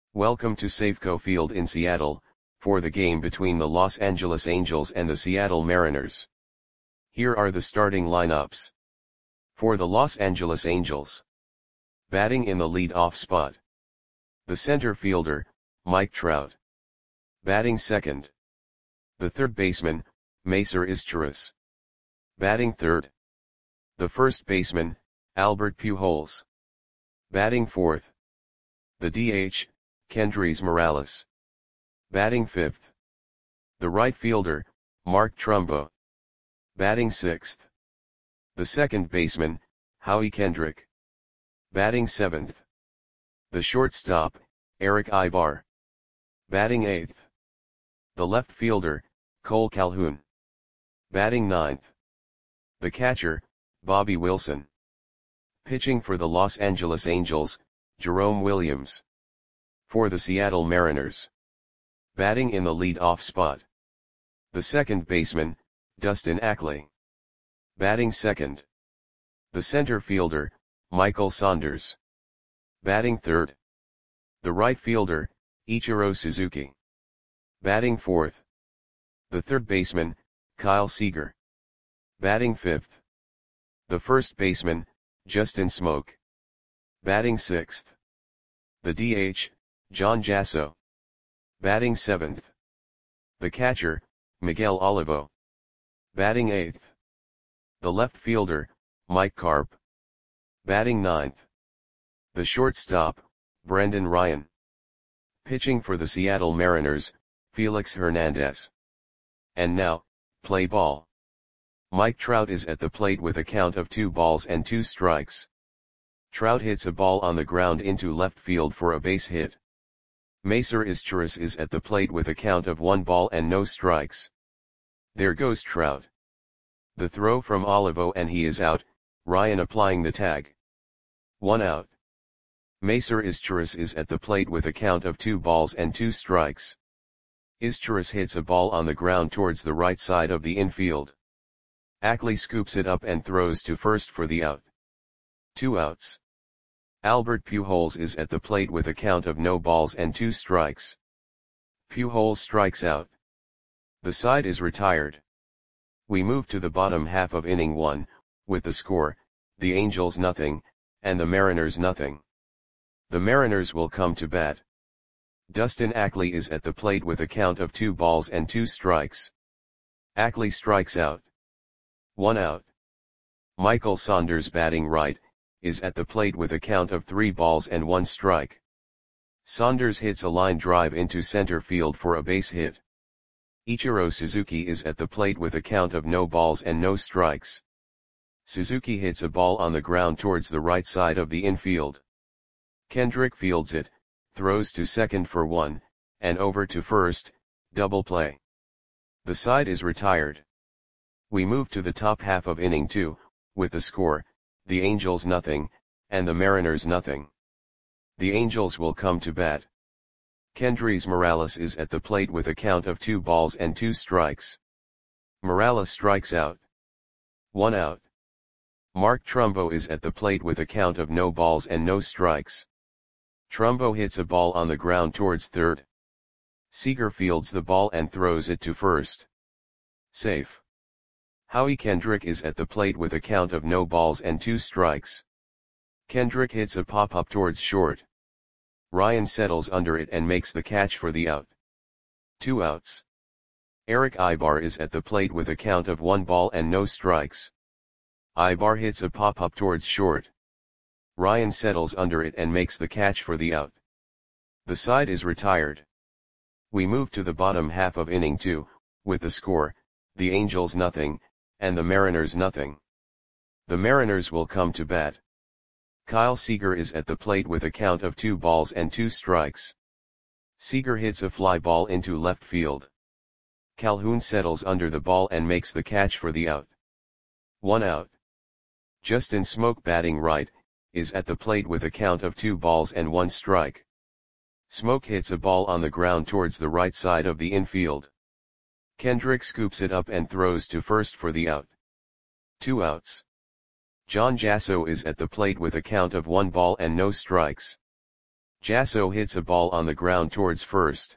Welcome to Safeco Field in Seattle, for the game between the Los Angeles Angels and the Seattle Mariners. Here are the starting lineups. For the Los Angeles Angels. Batting in the lead-off spot. The center fielder, Mike Trout. Batting second. The third baseman, Macer Izturis. Batting third. The first baseman, Albert Pujols. Batting fourth. The DH, Kendrys Morales. Batting fifth. The right fielder, Mark Trumbo. Batting sixth. The second baseman, Howie Kendrick. Batting seventh. The shortstop, Erick Aybar. Batting eighth. The left fielder, Cole Calhoun. Batting ninth. The catcher, Bobby Wilson. Pitching for the Los Angeles Angels, Jerome Williams. For the Seattle Mariners. Batting in the lead-off spot. The second baseman, Dustin Ackley. Batting second. The center fielder, Michael Saunders. Batting third. The right fielder, Ichiro Suzuki. Batting fourth. The third baseman, Kyle Seager. Batting fifth. The first baseman, Justin Smoak. Batting sixth. The DH, John Jasso. Batting seventh. The catcher, Miguel Olivo. Batting eighth. The left fielder, Mike Carp. Batting ninth. The shortstop, Brendan Ryan. Pitching for the Seattle Mariners, Felix Hernandez. And now, play ball. Mike Trout is at the plate with a count of 2 balls and 2 strikes. Trout hits a ball on the ground into left field for a base hit. Macer Izturis is at the plate with a count of 1 ball and no strikes. There goes Trout. The throw from Olivo and he is out, Ryan applying the tag. 1 out. Macer Izturis is at the plate with a count of 2 balls and 2 strikes. Izturis hits a ball on the ground towards the right side of the infield. Ackley scoops it up and throws to first for the out. 2 outs. Albert Pujols is at the plate with a count of no balls and 2 strikes. Pujols strikes out. The side is retired. We move to the bottom half of inning 1, with the score, the Angels nothing, and the Mariners nothing. The Mariners will come to bat. Dustin Ackley is at the plate with a count of 2 balls and 2 strikes. Ackley strikes out. 1 out. Michael Saunders batting right, is at the plate with a count of 3 balls and 1 strike. Saunders hits a line drive into center field for a base hit. Ichiro Suzuki is at the plate with a count of no balls and no strikes. Suzuki hits a ball on the ground towards the right side of the infield. Kendrick fields it, throws to second for 1, and over to first, double play. The side is retired. We move to the top half of inning 2, with the score, the Angels nothing, and the Mariners nothing. The Angels will come to bat. Kendrys Morales is at the plate with a count of 2 balls and 2 strikes. Morales strikes out. 1 out. Mark Trumbo is at the plate with a count of no balls and no strikes. Trumbo hits a ball on the ground towards third. Seager fields the ball and throws it to first. Safe. Howie Kendrick is at the plate with a count of no balls and 2 strikes. Kendrick hits a pop-up towards short. Ryan settles under it and makes the catch for the out. 2 outs. Erick Aybar is at the plate with a count of 1 ball and no strikes. Aybar hits a pop-up towards short. Ryan settles under it and makes the catch for the out. The side is retired. We move to the bottom half of inning 2, with the score, the Angels nothing, and the Mariners nothing. The Mariners will come to bat. Kyle Seager is at the plate with a count of 2 balls and 2 strikes. Seager hits a fly ball into left field. Calhoun settles under the ball and makes the catch for the out. 1 out. Justin Smoak batting right, is at the plate with a count of 2 balls and 1 strike. Smoak hits a ball on the ground towards the right side of the infield. Kendrick scoops it up and throws to first for the out. 2 outs. John Jasso is at the plate with a count of 1 ball and no strikes. Jasso hits a ball on the ground towards first.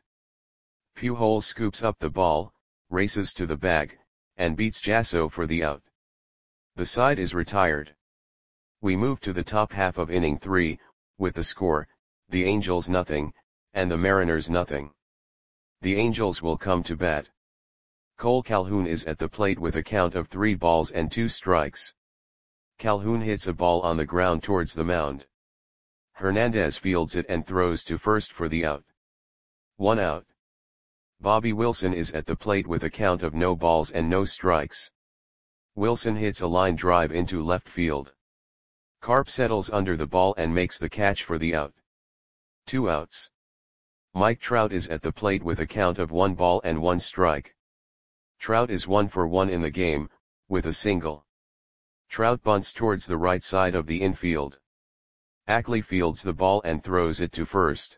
Pujols scoops up the ball, races to the bag, and beats Jasso for the out. The side is retired. We move to the top half of inning 3, with the score, the Angels nothing, and the Mariners nothing. The Angels will come to bat. Cole Calhoun is at the plate with a count of 3 balls and 2 strikes. Calhoun hits a ball on the ground towards the mound. Hernandez fields it and throws to first for the out. 1 out. Bobby Wilson is at the plate with a count of no balls and no strikes. Wilson hits a line drive into left field. Carp settles under the ball and makes the catch for the out. 2 outs. Mike Trout is at the plate with a count of 1 ball and 1 strike. Trout is 1 for 1 in the game, with a single. Trout bunts towards the right side of the infield. Ackley fields the ball and throws it to first.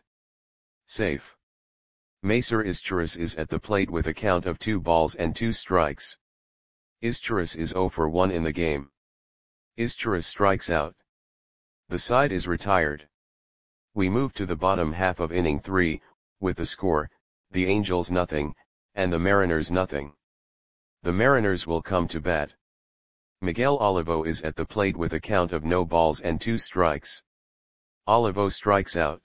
Safe. Macer Izturis is at the plate with a count of 2 balls and 2 strikes. Izturis is 0 for 1 in the game. Izturis strikes out. The side is retired. We move to the bottom half of inning 3, with the score, the Angels nothing, and the Mariners nothing. The Mariners will come to bat. Miguel Olivo is at the plate with a count of no balls and 2 strikes. Olivo strikes out.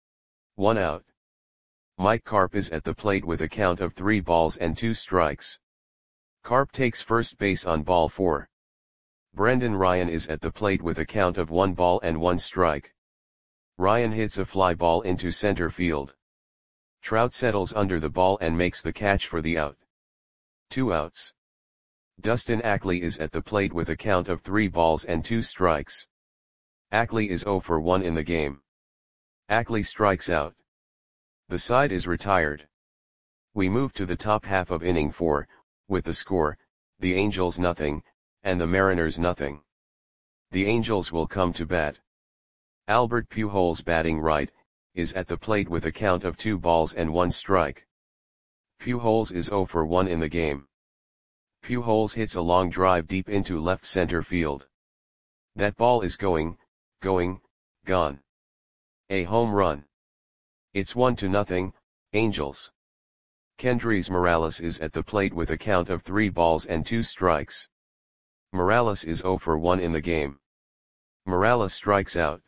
1 out. Mike Carp is at the plate with a count of 3 balls and 2 strikes. Carp takes first base on ball 4. Brendan Ryan is at the plate with a count of 1 ball and 1 strike. Ryan hits a fly ball into center field. Trout settles under the ball and makes the catch for the out. 2 outs. Dustin Ackley is at the plate with a count of 3 balls and 2 strikes. Ackley is 0 for 1 in the game. Ackley strikes out. The side is retired. We move to the top half of inning 4, with the score, the Angels nothing, and the Mariners nothing. The Angels will come to bat. Albert Pujols batting right, is at the plate with a count of 2 balls and 1 strike. Pujols is 0 for 1 in the game. Pujols hits a long drive deep into left center field. That ball is gone. A home run. It's 1-0, Angels. Kendrys Morales is at the plate with a count of 3 balls and 2 strikes. Morales is 0 for 1 in the game. Morales strikes out.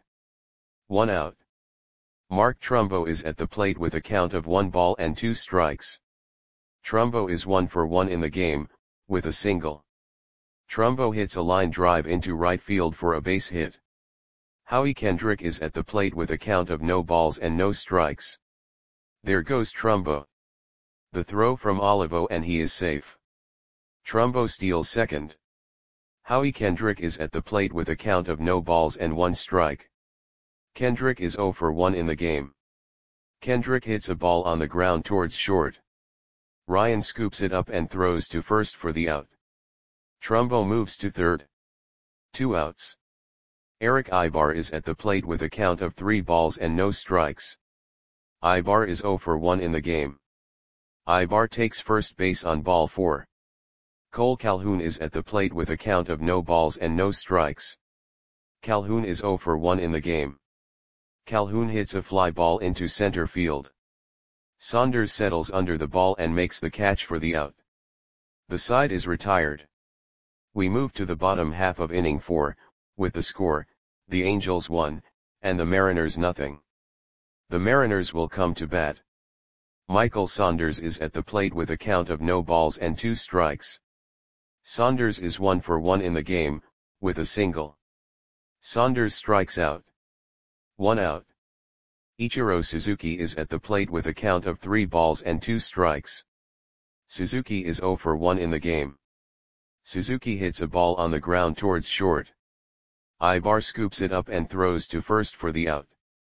1 out. Mark Trumbo is at the plate with a count of 1 ball and 2 strikes. Trumbo is 1 for 1 in the game, with a single. Trumbo hits a line drive into right field for a base hit. Howie Kendrick is at the plate with a count of no balls and no strikes. There goes Trumbo. The throw from Olivo and he is safe. Trumbo steals second. Howie Kendrick is at the plate with a count of no balls and 1 strike. Kendrick is 0 for 1 in the game. Kendrick hits a ball on the ground towards short. Ryan scoops it up and throws to first for the out. Trumbo moves to third. 2 outs. Eric Aybar is at the plate with a count of 3 balls and no strikes. Aybar is 0 for 1 in the game. Aybar takes first base on ball 4. Cole Calhoun is at the plate with a count of no balls and no strikes. Calhoun is 0 for 1 in the game. Calhoun hits a fly ball into center field. Saunders settles under the ball and makes the catch for the out. The side is retired. We move to the bottom half of inning 4, with the score, the Angels 1, and the Mariners nothing. The Mariners will come to bat. Michael Saunders is at the plate with a count of no balls and 2 strikes. Saunders is 1 for 1 in the game, with a single. Saunders strikes out. 1 out. Ichiro Suzuki is at the plate with a count of 3 balls and 2 strikes. Suzuki is 0 for 1 in the game. Suzuki hits a ball on the ground towards short. Aybar scoops it up and throws to first for the out.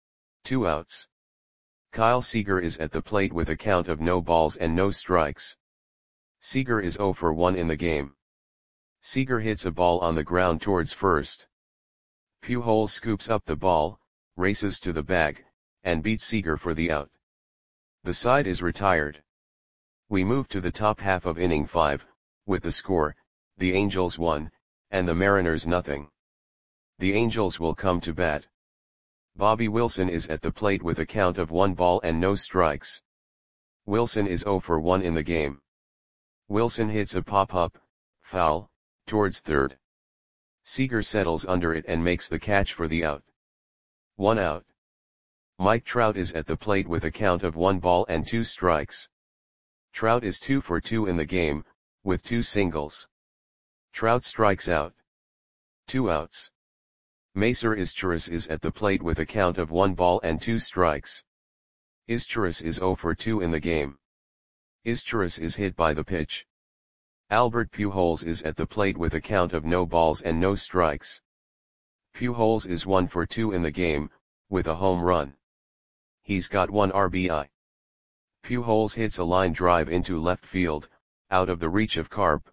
2 outs. Kyle Seager is at the plate with a count of no balls and no strikes. Seager is 0 for 1 in the game. Seager hits a ball on the ground towards first. Pujols scoops up the ball, races to the bag, and beats Seager for the out. The side is retired. We move to the top half of inning 5, with the score, the Angels 1, and the Mariners nothing. The Angels will come to bat. Bobby Wilson is at the plate with a count of 1 ball and no strikes. Wilson is 0 for 1 in the game. Wilson hits a pop-up, foul, towards third. Seager settles under it and makes the catch for the out. 1 out. Mike Trout is at the plate with a count of 1 ball and 2 strikes. Trout is 2 for 2 in the game, with 2 singles. Trout strikes out. 2 outs. Macer Izturis is at the plate with a count of 1 ball and 2 strikes. Izturis is 0 for 2 in the game. Izturis is hit by the pitch. Albert Pujols is at the plate with a count of no balls and no strikes. Pujols is 1 for 2 in the game, with a home run. He's got 1 RBI. Pujols hits a line drive into left field, out of the reach of Carp.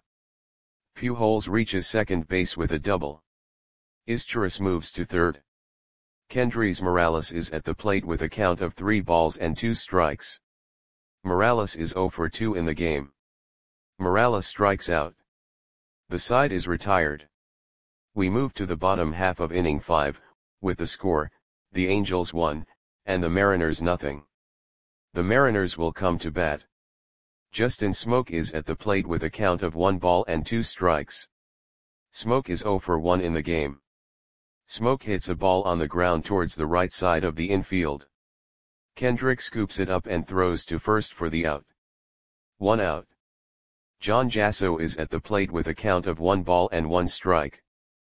Pujols reaches second base with a double. Izturis moves to third. Kendrys Morales is at the plate with a count of 3 balls and 2 strikes. Morales is 0 for 2 in the game. Morales strikes out. The side is retired. We move to the bottom half of inning 5, with the score, the Angels 1, and the Mariners nothing. The Mariners will come to bat. Justin Smoke is at the plate with a count of 1 ball and 2 strikes. Smoke is 0 for 1 in the game. Smoke hits a ball on the ground towards the right side of the infield. Kendrick scoops it up and throws to first for the out. 1 out. John Jasso is at the plate with a count of 1 ball and 1 strike.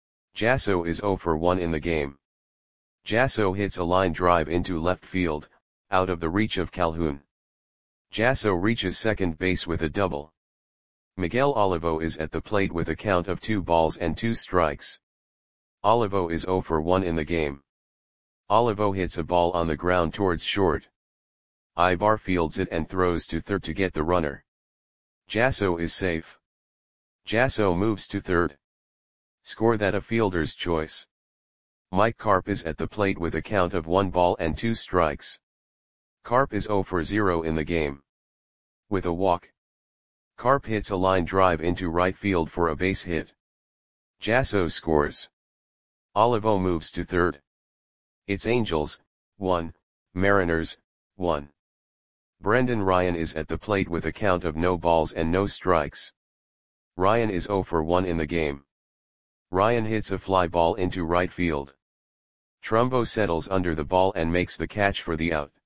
Jasso is 0 for 1 in the game. Jasso hits a line drive into left field, out of the reach of Calhoun. Jasso reaches second base with a double. Miguel Olivo is at the plate with a count of 2 balls and 2 strikes. Olivo is 0 for 1 in the game. Olivo hits a ball on the ground towards short. Ibar fields it and throws to third to get the runner. Jasso is safe. Jasso moves to third. Score that a fielder's choice. Mike Carp is at the plate with a count of 1 ball and 2 strikes. Carp is 0 for 0 in the game. With a walk. Carp hits a line drive into right field for a base hit. Jasso scores. Olivo moves to third. It's Angels, 1, Mariners, 1. Brendan Ryan is at the plate with a count of no balls and no strikes. Ryan is 0 for 1 in the game. Ryan hits a fly ball into right field. Trumbo settles under the ball and makes the catch for the out.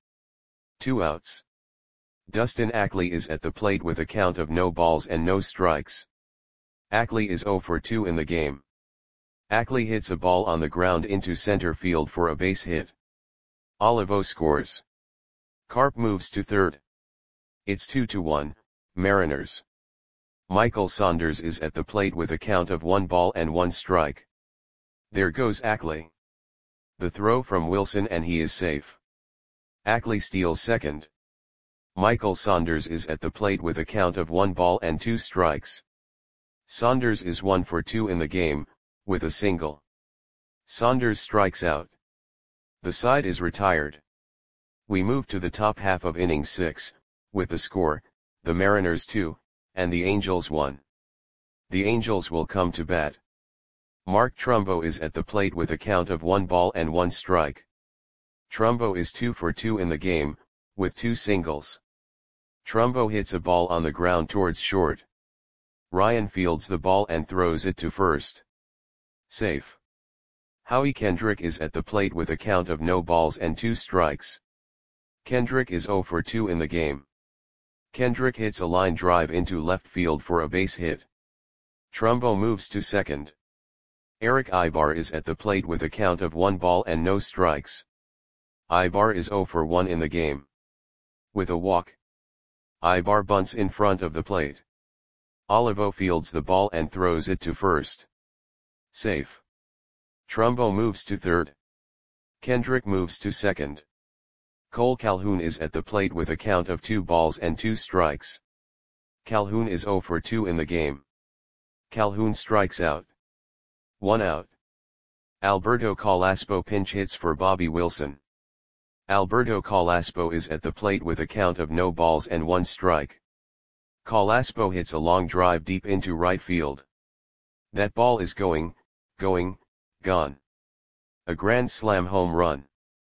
2 outs. Dustin Ackley is at the plate with a count of no balls and no strikes. Ackley is 0 for 2 in the game. Ackley hits a ball on the ground into center field for a base hit. Olivo scores. Carp moves to third. It's 2-1, Mariners. Michael Saunders is at the plate with a count of 1 ball and 1 strike. There goes Ackley. The throw from Wilson and he is safe. Ackley steals second. Michael Saunders is at the plate with a count of 1 ball and 2 strikes. Saunders is 1 for 2 in the game, with a single. Saunders strikes out. The side is retired. We move to the top half of inning 6, with the score, the Mariners 2, and the Angels 1. The Angels will come to bat. Mark Trumbo is at the plate with a count of 1 ball and 1 strike. Trumbo is 2 for 2 in the game, with 2 singles. Trumbo hits a ball on the ground towards short. Ryan fields the ball and throws it to first. Safe. Howie Kendrick is at the plate with a count of no balls and 2 strikes. Kendrick is 0 for 2 in the game. Kendrick hits a line drive into left field for a base hit. Trumbo moves to second. Eric Ibar is at the plate with a count of 1 ball and no strikes. Ibar is 0 for 1 in the game. With a walk. Ibar bunts in front of the plate. Olivo fields the ball and throws it to first. Safe. Trumbo moves to third. Kendrick moves to second. Cole Calhoun is at the plate with a count of 2 balls and 2 strikes. Calhoun is 0 for 2 in the game. Calhoun strikes out. 1 out. Alberto Calaspo pinch hits for Bobby Wilson. Alberto Calaspo is at the plate with a count of no balls and 1 strike. Calaspo hits a long drive deep into right field. That ball is gone. A grand slam home run.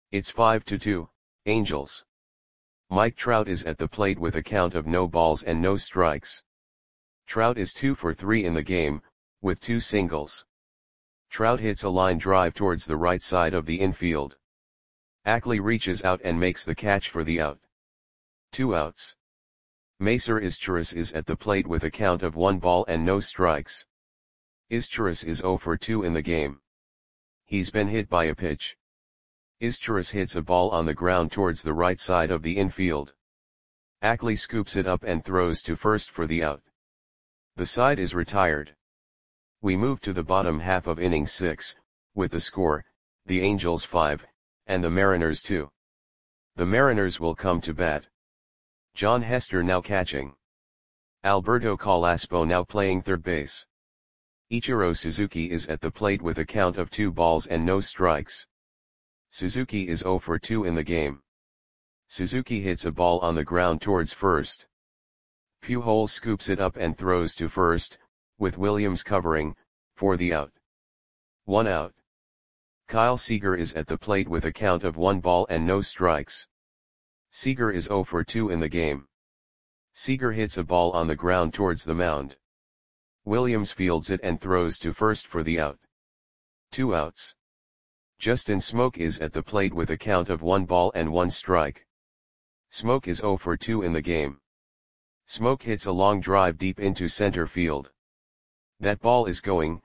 It's 5-2, Angels. Mike Trout is at the plate with a count of no balls and no strikes. Trout is 2 for 3 in the game, with 2 singles. Trout hits a line drive towards the right side of the infield. Ackley reaches out and makes the catch for the out. 2 outs. Macer Izturis is at the plate with a count of 1 ball and no strikes. Izturis is 0 for 2 in the game. He's been hit by a pitch. Izturis hits a ball on the ground towards the right side of the infield. Ackley scoops it up and throws to first for the out. The side is retired. We move to the bottom half of inning 6, with the score, the Angels 5, and the Mariners 2. The Mariners will come to bat. John Hester now catching. Alberto Calaspo now playing third base. Ichiro Suzuki is at the plate with a count of 2 balls and no strikes. Suzuki is 0 for 2 in the game. Suzuki hits a ball on the ground towards first. Pujols scoops it up and throws to first, with Williams covering, for the out. 1 out. Kyle Seager is at the plate with a count of 1 ball and no strikes. Seager is 0 for 2 in the game. Seager hits a ball on the ground towards the mound. Williams fields it and throws to first for the out. 2 outs. Justin Smoak is at the plate with a count of 1 ball and 1 strike. Smoak is 0 for 2 in the game. Smoak hits a long drive deep into center field. That ball is gone.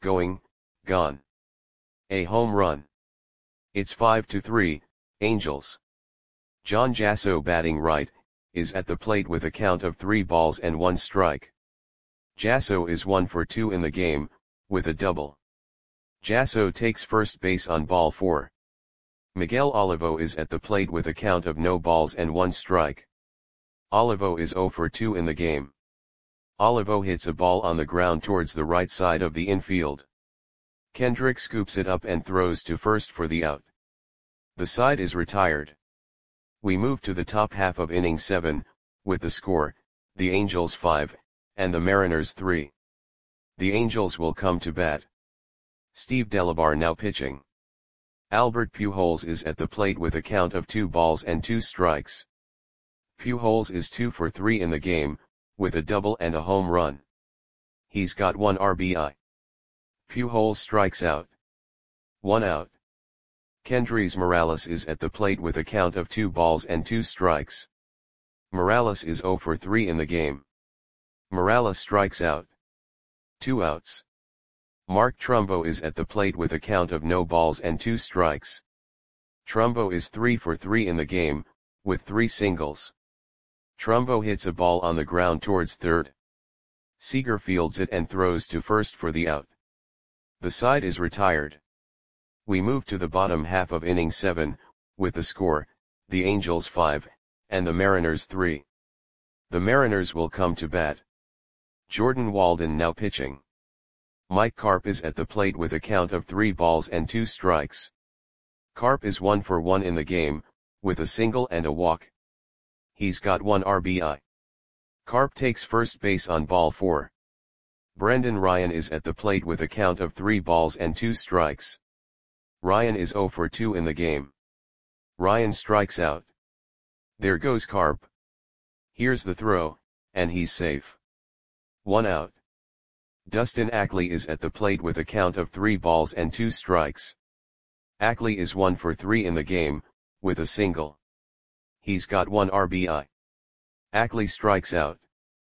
A home run. It's 5-3, Angels. John Jasso batting right, is at the plate with a count of 3 balls and 1 strike. Jasso is 1 for 2 in the game, with a double. Jasso takes first base on ball 4. Miguel Olivo is at the plate with a count of no balls and 1 strike. Olivo is 0 for 2 in the game. Olivo hits a ball on the ground towards the right side of the infield. Kendrick scoops it up and throws to first for the out. The side is retired. We move to the top half of inning 7, with the score, the Angels 5, and the Mariners 3. The Angels will come to bat. Steve Delabar now pitching. Albert Pujols is at the plate with a count of 2 balls and 2 strikes. Pujols is 2 for 3 in the game, with a double and a home run. He's got 1 RBI. Pujols strikes out. 1 out. Kendrys Morales is at the plate with a count of 2 balls and 2 strikes. Morales is 0 for 3 in the game. Morales strikes out. 2 outs. Mark Trumbo is at the plate with a count of no balls and 2 strikes. Trumbo is 3 for 3 in the game, with 3 singles. Trumbo hits a ball on the ground towards third. Seager fields it and throws to first for the out. The side is retired. We move to the bottom half of inning 7, with the score, the Angels 5, and the Mariners 3. The Mariners will come to bat. Jordan Walden now pitching. Mike Carp is at the plate with a count of 3 balls and 2 strikes. Carp is 1 for 1 in the game, with a single and a walk. He's got 1 RBI. Carp takes first base on ball 4. Brendan Ryan is at the plate with a count of 3 balls and 2 strikes. Ryan is 0 for 2 in the game. Ryan strikes out. There goes Carp. Here's the throw, and he's safe. 1 out. Dustin Ackley is at the plate with a count of 3 balls and 2 strikes. Ackley is 1 for 3 in the game, with a single. He's got 1 RBI. Ackley strikes out.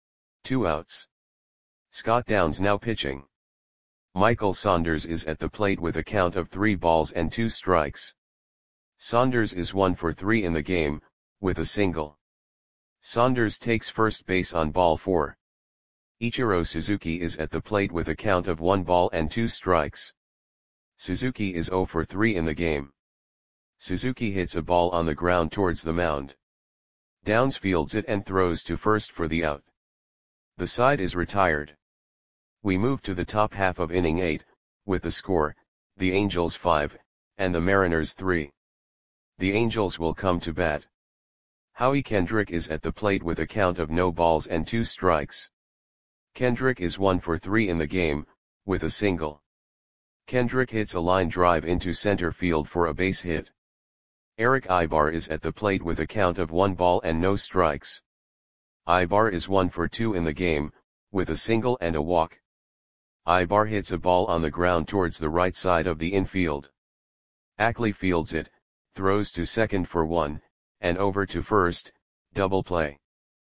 2 outs. Scott Downs now pitching. Michael Saunders is at the plate with a count of 3 balls and 2 strikes. Saunders is 1 for 3 in the game, with a single. Saunders takes first base on ball 4. Ichiro Suzuki is at the plate with a count of 1 ball and 2 strikes. Suzuki is 0 for 3 in the game. Suzuki hits a ball on the ground towards the mound. Downs fields it and throws to first for the out. The side is retired. We move to the top half of inning 8, with the score, the Angels 5, and the Mariners 3. The Angels will come to bat. Howie Kendrick is at the plate with a count of no balls and 2 strikes. Kendrick is 1 for 3 in the game, with a single. Kendrick hits a line drive into center field for a base hit. Eric Ibar is at the plate with a count of 1 ball and no strikes. Ibar is 1 for 2 in the game, with a single and a walk. Ibar hits a ball on the ground towards the right side of the infield. Ackley fields it, throws to second for 1, and over to first, double play.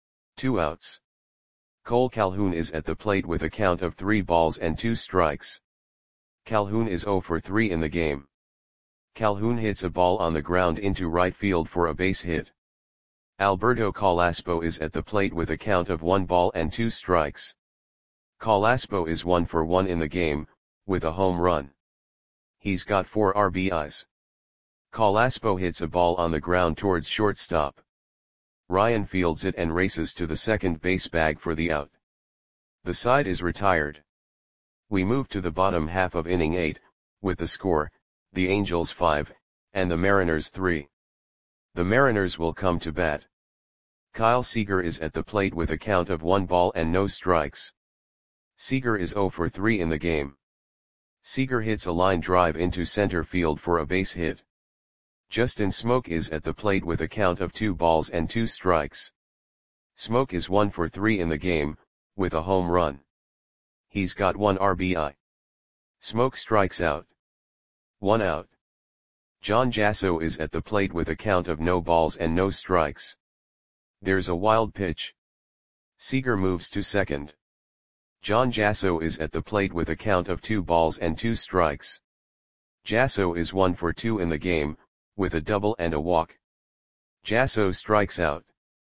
2 outs. Cole Calhoun is at the plate with a count of 3 balls and 2 strikes. Calhoun is 0 for 3 in the game. Calhoun hits a ball on the ground into right field for a base hit. Alberto Calaspo is at the plate with a count of 1 ball and 2 strikes. Calaspo is 1 for 1 in the game, with a home run. He's got 4 RBIs. Calaspo hits a ball on the ground towards shortstop. Ryan fields it and races to the second base bag for the out. The side is retired. We move to the bottom half of inning 8, with the score, the Angels 5, and the Mariners 3. The Mariners will come to bat. Kyle Seager is at the plate with a count of 1 ball and no strikes. Seager is 0 for 3 in the game. Seager hits a line drive into center field for a base hit. Justin Smoak is at the plate with a count of 2 balls and 2 strikes. Smoak is 1 for 3 in the game, with a home run. He's got 1 RBI. Smoak strikes out. 1 out. John Jasso is at the plate with a count of no balls and no strikes. There's a wild pitch. Seager moves to second. John Jasso is at the plate with a count of 2 balls and 2 strikes. Jasso is 1 for 2 in the game, with a double and a walk. Jasso strikes out.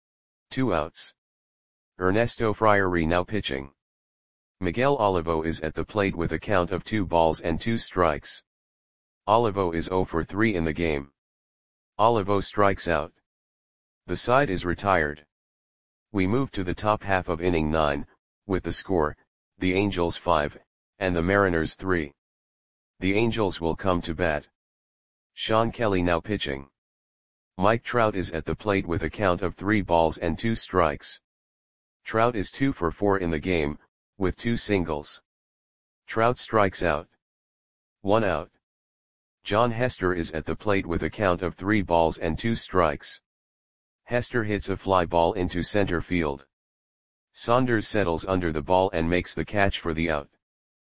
2 outs. Ernesto Friary now pitching. Miguel Olivo is at the plate with a count of 2 balls and 2 strikes. Olivo is 0 for 3 in the game. Olivo strikes out. The side is retired. We move to the top half of inning 9, with the score, the Angels 5, and the Mariners 3. The Angels will come to bat. Sean Kelly now pitching. Mike Trout is at the plate with a count of 3 balls and 2 strikes. Trout is 2 for 4 in the game, with 2 singles. Trout strikes out. 1 out. John Hester is at the plate with a count of 3 balls and 2 strikes. Hester hits a fly ball into center field. Saunders settles under the ball and makes the catch for the out.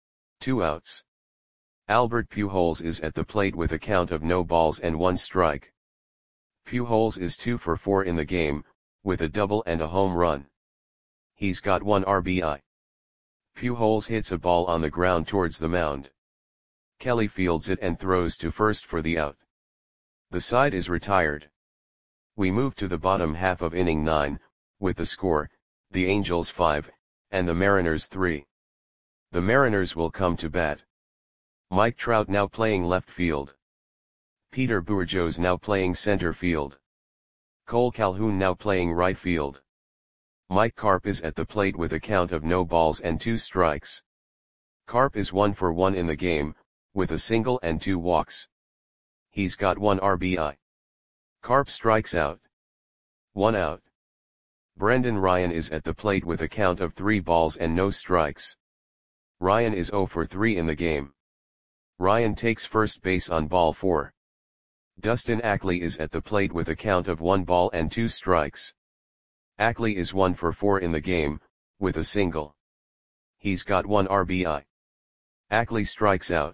2 outs. Albert Pujols is at the plate with a count of no balls and 1 strike. Pujols is 2 for 4 in the game, with a double and a home run. He's got 1 RBI. Pujols hits a ball on the ground towards the mound. Kelly fields it and throws to first for the out. The side is retired. We move to the bottom half of inning 9, with the score, the Angels 5, and the Mariners 3. The Mariners will come to bat. Mike Trout now playing left field. Peter Bourjos now playing center field. Cole Calhoun now playing right field. Mike Carp is at the plate with a count of no balls and 2 strikes. Carp is 1 for 1 in the game, with a single and 2 walks. He's got 1 RBI. Carp strikes out. 1 out. Brendan Ryan is at the plate with a count of 3 balls and no strikes. Ryan is 0 for 3 in the game. Ryan takes first base on ball 4. Dustin Ackley is at the plate with a count of 1 ball and 2 strikes. Ackley is 1 for 4 in the game, with a single. He's got 1 RBI. Ackley strikes out.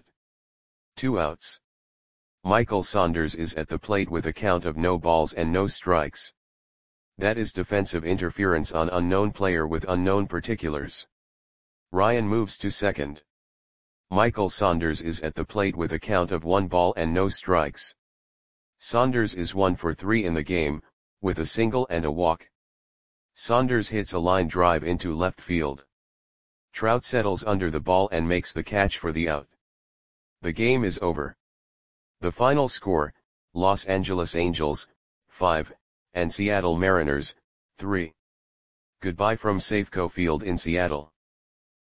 2 outs. Michael Saunders is at the plate with a count of no balls and no strikes. That is defensive interference on unknown player with unknown particulars. Ryan moves to second. Michael Saunders is at the plate with a count of 1 ball and no strikes. Saunders is 1 for 3 in the game, with a single and a walk. Saunders hits a line drive into left field. Trout settles under the ball and makes the catch for the out. The game is over. The final score, Los Angeles Angels, 5, and Seattle Mariners, 3. Goodbye from Safeco Field in Seattle.